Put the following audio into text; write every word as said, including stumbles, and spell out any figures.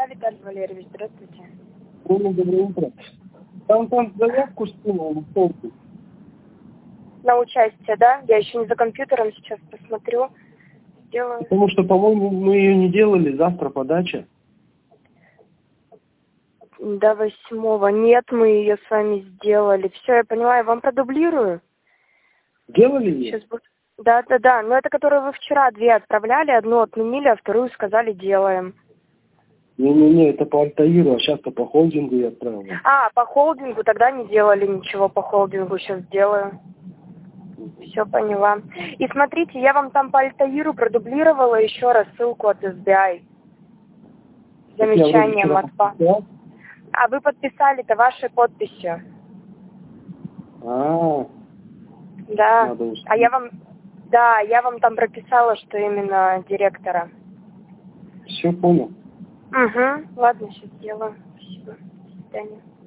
Да, Виталий Валерьевич, здравствуйте. Доброе, доброе утро. Там, там заявку скинула на полку. На участие, да? Я еще не за компьютером, сейчас посмотрю. Сделаю. Потому что, по-моему, мы ее не делали, завтра подача. До восьмого. Нет, мы ее с вами сделали. Все, я поняла, я вам продублирую. Делали ее? Сейчас будет. Да, да, да. Но это которую вы вчера две отправляли, одну отменили, а вторую сказали делаем. Не-не-не, это по Альтаиру, а сейчас-то по холдингу я отправил. А, по холдингу тогда не делали ничего по холдингу, сейчас делаю. Все поняла. И смотрите, я вам там по Альтаиру продублировала еще раз ссылку от эс би ай. Замечанием от па. А вы подписали-то вашей подписью. А, Да. надо уж. А я вам, да, я вам там прописала, что именно директора. Все понял. Угу. Ладно, сейчас сделаю. Спасибо. До свидания.